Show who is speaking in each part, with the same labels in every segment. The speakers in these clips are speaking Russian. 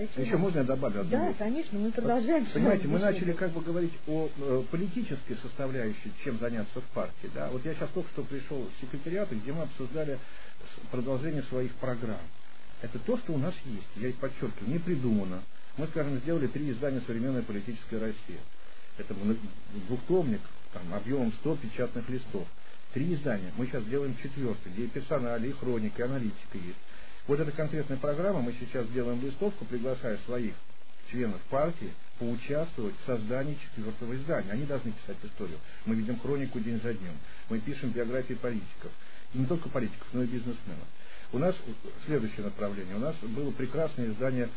Speaker 1: зачем?
Speaker 2: Еще можно я добавлю одну
Speaker 1: Да,
Speaker 2: вещь?
Speaker 1: конечно, мы продолжаем.
Speaker 2: Понимаете, мы начали как бы говорить о политической составляющей, чем заняться в партии. Да? Вот я сейчас только что пришел в секретариат, где мы обсуждали продолжение своих программ. Это то, что у нас есть. Я подчеркиваю, не придумано. Мы, скажем, сделали 3 издания «Современная политическая Россия». Это двухтомник, там, объемом 100 печатных листов. 3 издания. Мы сейчас делаем 4-й, где и персонали, и хроника, и аналитика есть. Вот эта конкретная программа, мы сейчас делаем листовку, приглашая своих членов партии поучаствовать в создании 4-го издания. Они должны писать историю. Мы видим хронику день за днем. Мы пишем биографии политиков. И не только политиков, но и бизнесменов. У нас следующее направление. У нас было прекрасное издание,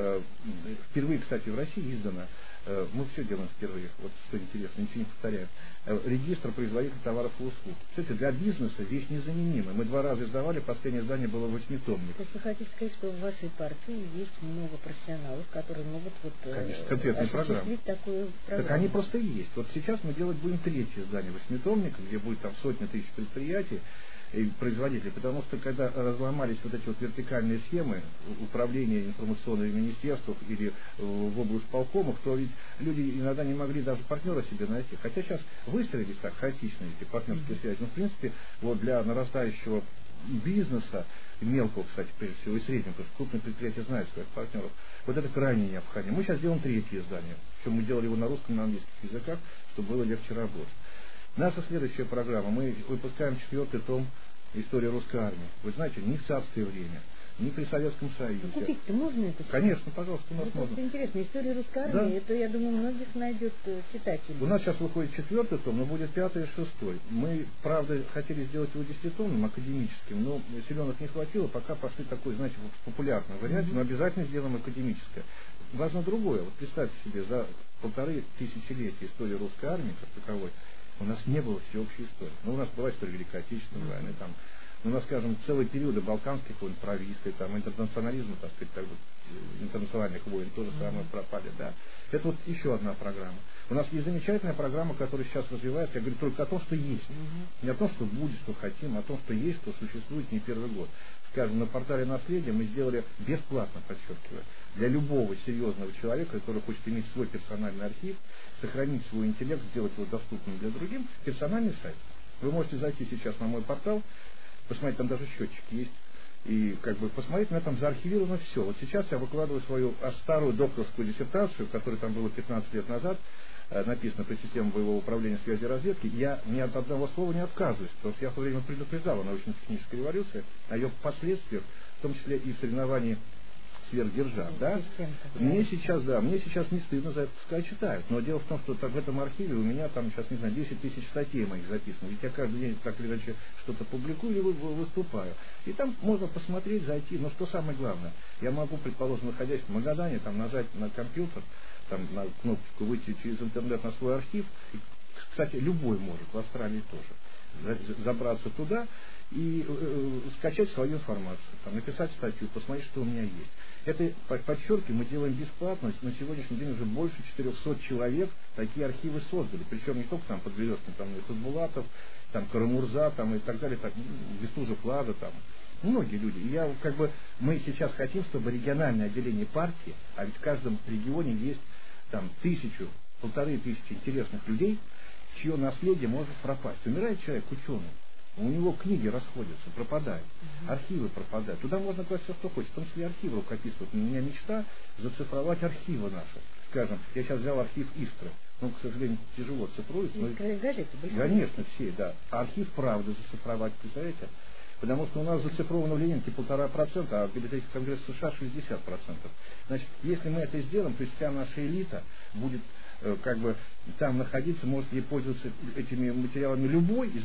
Speaker 2: впервые, кстати, в России издано. Мы все делаем впервые, вот что интересно, ничего не повторяем. Регистр производителей товаров и услуг. Кстати, для бизнеса вещь незаменимая. Мы 2 раза издавали, последнее издание было 8-томник.
Speaker 1: То есть вы хотите сказать, что в вашей партии есть много профессионалов, которые могут
Speaker 2: конечно, конкретные программы.
Speaker 1: Такую программу?
Speaker 2: Так они просто и есть. Вот сейчас мы делать будем 3-е издание 8-томника, где будет там сотни тысяч предприятий и производителей, потому что когда разломались вот эти вот вертикальные схемы управления информационными министерствах или в облсполкомах, то ведь люди иногда не могли даже партнера себе найти. Хотя сейчас выстроились так хаотично эти партнерские связи. Но в принципе вот для нарастающего бизнеса, мелкого, кстати, прежде всего, и среднего, потому что крупные предприятия знают своих партнеров, вот это крайне необходимо. Мы сейчас делаем 3-е издание, причем мы делали его на русском и на английских языках, чтобы было легче работать. Наша следующая программа. Мы выпускаем 4-й том «История русской армии». Вы знаете, ни в царское время, ни при Советском Союзе.
Speaker 1: Ну, купить-то можно это?
Speaker 2: Конечно, пожалуйста, у нас можно.
Speaker 1: Это интересно. История русской армии, это, я думаю, многих найдет читателей.
Speaker 2: У нас сейчас выходит 4-й том, но будет 5-й и 6-й. Мы, правда, хотели сделать его 10-томным, академическим, но силенок не хватило, пока пошли такой, знаете, вот популярный вариант, но обязательно сделаем академическое. Важно другое. Вот представьте себе, за 1500 летия истории русской армии, как таковой, у нас не было всеобщей истории. Ну, у нас была история Великой Отечественной войны, там, у нас, скажем, целые периоды балканских войн, правистской, там, интернационализма, так сказать, как бы, интернациональных войн, тоже самое пропали, да. Это вот еще одна программа. У нас есть замечательная программа, которая сейчас развивается, я говорю только о том, что есть. Не о том, что будет, что хотим, а о том, что есть, что существует не первый год. Скажем, на портале «Наследие» мы сделали бесплатно, подчеркиваю, для любого серьезного человека, который хочет иметь свой персональный архив, сохранить свой интеллект, сделать его доступным для других, персональный сайт. Вы можете зайти сейчас на мой портал, посмотреть, там даже счетчик есть, и как бы посмотреть, у меня там заархивировано все. Вот сейчас я выкладываю свою старую докторскую диссертацию, которая там было 15 лет назад, написано по системе боевого управления связи и разведки. Я ни от одного слова не отказываюсь, потому что я в то время предупреждал о научно-технической революции, о ее последствиях, в том числе и в соревновании сверхдержав, да? Мне сейчас не стыдно за это, пускай читают. Но дело в том, что в этом архиве у меня там сейчас, не знаю, 10 тысяч статей моих записано. Ведь я каждый день так или иначе что-то публикую или выступаю. И там можно посмотреть, зайти. Но что самое главное, я могу, предположим, находясь в Магадане, там нажать на компьютер, там на кнопочку выйти через интернет на свой архив. И, кстати, любой может, в Австралии тоже, забраться туда и скачать свою информацию, там, написать статью, посмотреть, что у меня есть. Это, подчеркиваю, мы делаем бесплатно. На сегодняшний день уже больше 400 человек такие архивы создали. Причем не только там Подберезкин, там и Хасбулатов, там Карамурза, там и так далее, так, Бестужев Лада, там. Многие люди. И я, как бы, мы сейчас хотим, чтобы региональное отделение партии, а ведь в каждом регионе есть там 1000-1500 интересных людей, чье наследие может пропасть. Умирает человек, ученый. У него книги расходятся, пропадают, архивы пропадают. Туда можно класть все, что хочешь, в том числе и архивы рукописывать. У меня мечта зацифровать архивы наши. Скажем, я сейчас взял архив Искры. Ну, к сожалению, тяжело цифруется.
Speaker 1: Искры газеты?
Speaker 2: Конечно, все, да. А архив «Правды» зацифровать, представляете? Потому что у нас зацифровано в Ленинке 1,5%, а в библиотеке Конгресса США 60%. Значит, если мы это сделаем, то есть вся наша элита будет как бы там находиться, может ей пользоваться этими материалами любой, из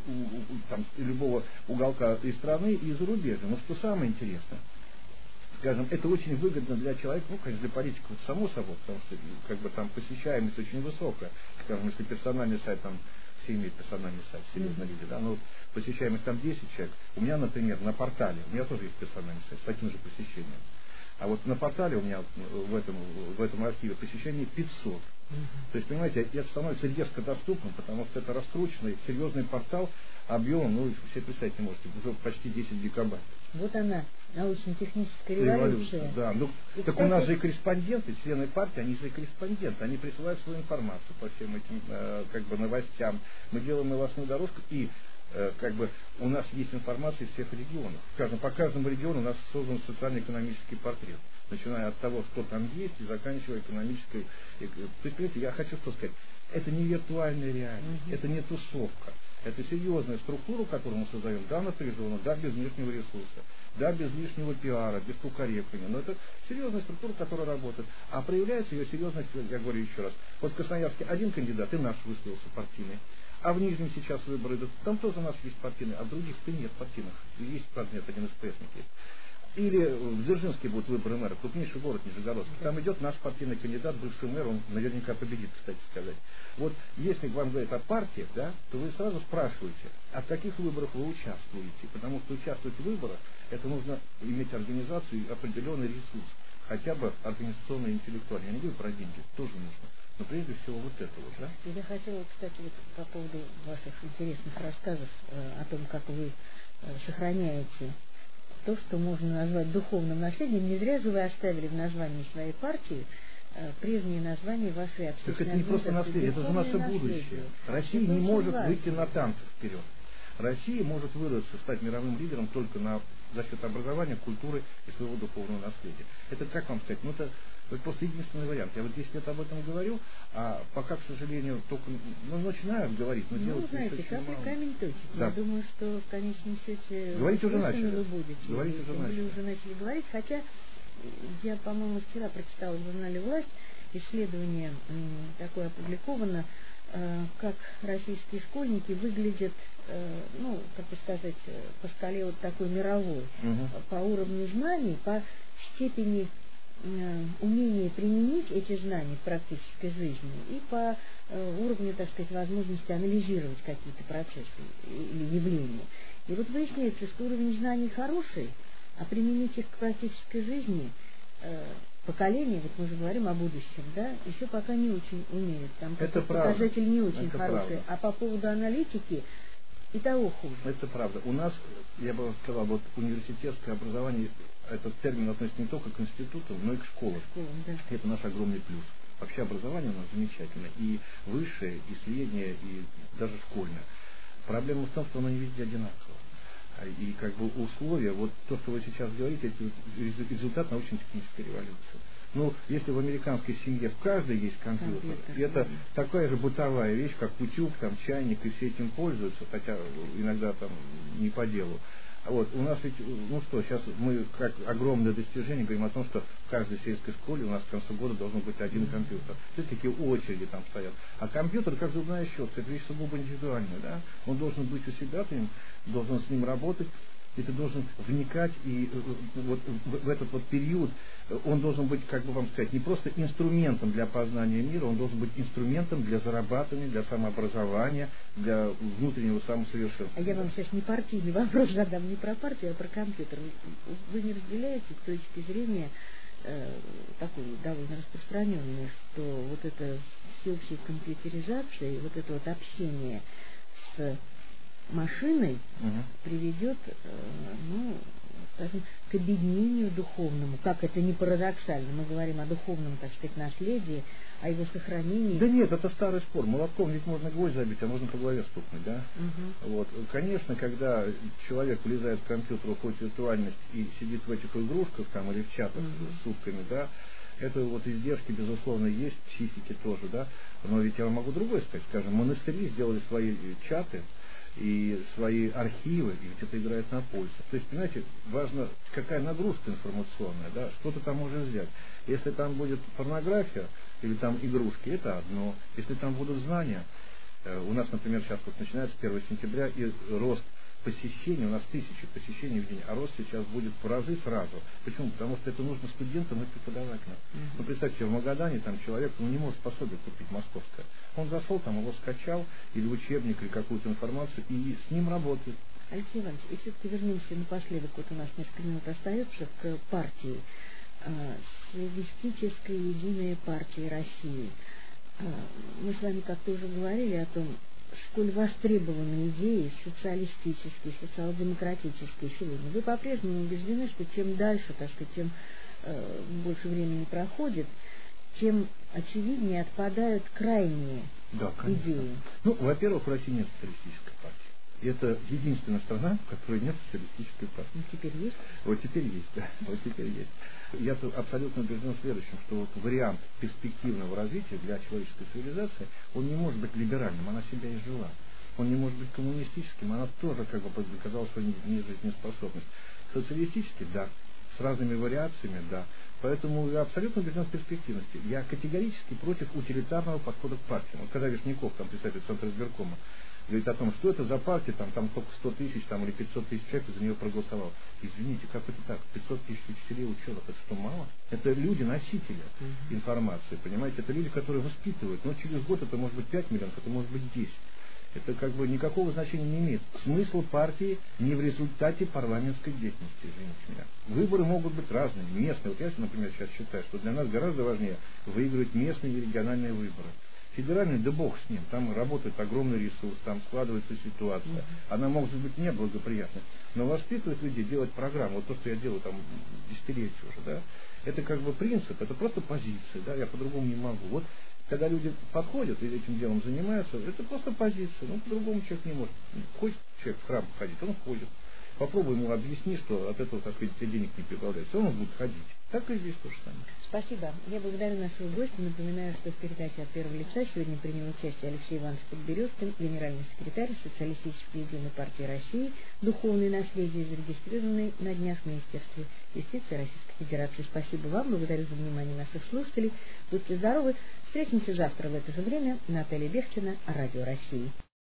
Speaker 2: любого уголка и страны, и зарубежья. Но что самое интересное, скажем, это очень выгодно для человека, ну, конечно, для политиков это само собой, потому что как бы там посещаемость очень высокая. Скажем, если персональный сайт, там все имеют персональный сайт, серьезные люди, да, но вот посещаемость там 10 человек. У меня, например, на портале, у меня тоже есть персональный сайт с таким же посещением. А вот на портале у меня в этом архиве посещений 500. То есть, понимаете, это становится резко доступным, потому что это раскрученный, серьезный портал объемом, ну, все представить не можете, уже почти 10 гигабайт.
Speaker 1: Вот она, научно-техническая революция.
Speaker 2: Да, ну,
Speaker 1: и,
Speaker 2: так
Speaker 1: кстати,
Speaker 2: у нас же и корреспонденты, члены партии, они же и корреспонденты, они присылают свою информацию по всем этим как бы новостям. Мы делаем новостную дорожку, и как бы у нас есть информация из всех регионов. Скажем, по каждому региону у нас создан социально-экономический портрет, начиная от того, что там есть, и заканчивая экономической. То есть, понимаете, я хочу что сказать, это не виртуальная реальность, это не тусовка. Это серьезная структура, которую мы создаем, да, напряженно, да, без лишнего ресурса, да, без лишнего пиара, без кукарекания. Но это серьезная структура, которая работает. А проявляется ее серьезность, я говорю еще раз. Вот в Красноярске один кандидат, и наш выставился партийный. А в Нижнем сейчас выборы идут, там тоже у нас есть партийные, а в других-то нет партийных. Есть, правда, нет, один СПСник есть. Или в Дзержинске будут выборы мэра, крупнейший город Нижегородский. Там идет наш партийный кандидат, бывший мэр, он наверняка победит, кстати сказать. Вот если вам говорят о партиях, да, то вы сразу спрашиваете, а в каких выборах вы участвуете. Потому что участвовать в выборах, это нужно иметь организацию и определенный ресурс. Хотя бы организационный и интеллектуальный. Я не говорю про деньги, тоже нужно. Но прежде всего вот это вот, да?
Speaker 1: Я хотела, кстати, вот по поводу ваших интересных рассказов о том, как вы сохраняете то, что можно назвать духовным наследием. Не зря же вы оставили в названии своей партии прежнее название вашей общественной
Speaker 2: организации. Это не просто наследие, это же наше будущее. Россия не может выйти на танцы вперед. Россия может вырваться, стать мировым лидером только за счет образования, культуры и своего духовного наследия. Это, как вам сказать, это просто единственный вариант. Я вот 10 лет об этом говорю, а пока, к сожалению, только начинаю говорить, но делать
Speaker 1: знаете,
Speaker 2: очень
Speaker 1: как
Speaker 2: мало.
Speaker 1: камень точит. Да. Я думаю, что в конечном счете
Speaker 2: говорить уже начали.
Speaker 1: Вы будете.
Speaker 2: Говорить
Speaker 1: уже начали говорить, хотя я, по-моему, вчера прочитала в журнале «Власть» исследование такое опубликовано, как российские школьники выглядят, как бы сказать, по шкале вот такой мировой, по уровню знаний, по степени умения применить эти знания в практической жизни и по уровню, так сказать, возможности анализировать какие-то процессы или явления. И вот выясняется, что уровень знаний хороший, а применить их к практической жизни поколение, вот мы же говорим о будущем, да, еще пока не очень умеют. Там показатель не очень хороший. А по поводу аналитики и того хуже.
Speaker 2: Это правда. У нас, я бы сказал, вот университетское образование, этот термин относится не только к институту, но и к школам.
Speaker 1: Да.
Speaker 2: Это наш огромный плюс. Вообще образование у нас замечательное. И высшее, и среднее, и даже школьное. Проблема в том, что оно не везде одинаково. И как бы условия, вот то, что вы сейчас говорите, это результат научно-технической революции. Ну, если в американской семье в каждой есть компьютер, и это такая же бытовая вещь, как утюг, там, чайник, и все этим пользуются, хотя иногда там не по делу. Вот, у нас ведь, сейчас мы как огромное достижение говорим о том, что в каждой сельской школе у нас к концу года должен быть один компьютер. Все такие очереди там стоят. А компьютер, как зубная щетка, это вещь сугубо индивидуальная, да? Он должен быть у себя, ты должен с ним работать, и ты должен вникать, и вот в этот вот период он должен быть, как бы вам сказать, не просто инструментом для познания мира, он должен быть инструментом для зарабатывания, для самообразования, для внутреннего самосовершенствования.
Speaker 1: А я вам сейчас не партийный вопрос задам, не про партию, а про компьютер. Вы не разделяете с точки зрения такой довольно распространенной, что вот эта всеобщая компьютеризация и вот это вот общение с машиной приведет, скажем, к обеднению духовному. Как это не парадоксально, мы говорим о духовном, так сказать, наследии, о его сохранении.
Speaker 2: Да нет, это старый спор. Молотком ведь можно гвоздь забить, а можно по голове стукнуть, да? Вот. Конечно, когда человек влезает в компьютер, уходит в виртуальность и сидит в этих игрушках там или в чатах с сутками, да, это вот издержки, безусловно, есть, психики тоже, да. Но ведь я вам могу другое сказать, скажем, монастыри сделали свои чаты и свои архивы, и ведь это играет на пользу. То есть, понимаете, важно, какая нагрузка информационная, да, что ты там можешь взять. Если там будет порнография или там игрушки, это одно. Если там будут знания, у нас, например, сейчас вот начинается 1 сентября, и рост посещений, у нас 1000 посещений в день, а рост сейчас будет в разы сразу. Почему? Потому что это нужно студентам и преподавателям. Ну, представьте, в Магадане там человек не может пособие купить московское. Он зашел, там его скачал, или учебник, или какую-то информацию, и с ним работает.
Speaker 1: Алексей Иванович, и все-таки вернемся напоследок, вот у нас несколько минут остается, к партии. Социалистическая единая партия России. мы с вами как-то уже говорили о том, сколь востребованы идеи социалистические, социал-демократические сегодня. Вы по-прежнему убеждены, что чем дальше, так сказать, тем больше времени проходит, тем очевиднее отпадают крайние идеи.
Speaker 2: Ну, во-первых, в России нет социалистической партии. И это единственная страна, в которой нет социалистической партии.
Speaker 1: Ну, теперь есть?
Speaker 2: Вот теперь есть, да. Вот теперь есть. Я абсолютно убежден в следующем, что вот вариант перспективного развития для человеческой цивилизации, он не может быть либеральным, она себя изжила. Он не может быть коммунистическим, она тоже как бы доказала свою жизнеспособность. Социалистический, да. С разными вариациями, да. Поэтому я абсолютно убежден в перспективности. Я категорически против утилитарного подхода к партиям. Вот когда Вишняков, там, представитель Центра избиркома, говорит о том, что это за партия, там только 100 тысяч там, или 500 тысяч человек за нее проголосовал. Извините, как это так? 500 тысяч учителей, ученых, это что, мало? Это люди-носители информации, понимаете? Это люди, которые воспитывают. Но через год это может быть 5 миллионов, это может быть 10. Это как бы никакого значения не имеет. Смысл партии не в результате парламентской деятельности, извините меня. Выборы могут быть разные, местные. Вот я, например, сейчас считаю, что для нас гораздо важнее выигрывать местные и региональные выборы. Федеральный, да бог с ним, там работает огромный ресурс, там складывается ситуация. Она может быть неблагоприятной, но воспитывать людей, делать программу, вот то, что я делаю там десятилетия уже, да, это как бы принцип, это просто позиция, да, я по-другому не могу. Вот когда люди подходят и этим делом занимаются, это просто позиция, ну по-другому человек не может. Хочет человек в храм ходить, он ходит. Попробуй ему объясни, что от этого, так сказать, тебе денег не прибавляется, он будет ходить. Так и здесь то же самое.
Speaker 1: Спасибо. Я благодарю нашего гостя. Напоминаю, что в передаче от первого лица сегодня принял участие Алексей Иванович Подберезкин, генеральный секретарь Социалистической единой партии России, духовное наследие, зарегистрированный на днях в Министерстве юстиции Российской Федерации. Спасибо вам. Благодарю за внимание наших слушателей. Будьте здоровы. Встретимся завтра в это же время. Наталья Бехтина, Радио России.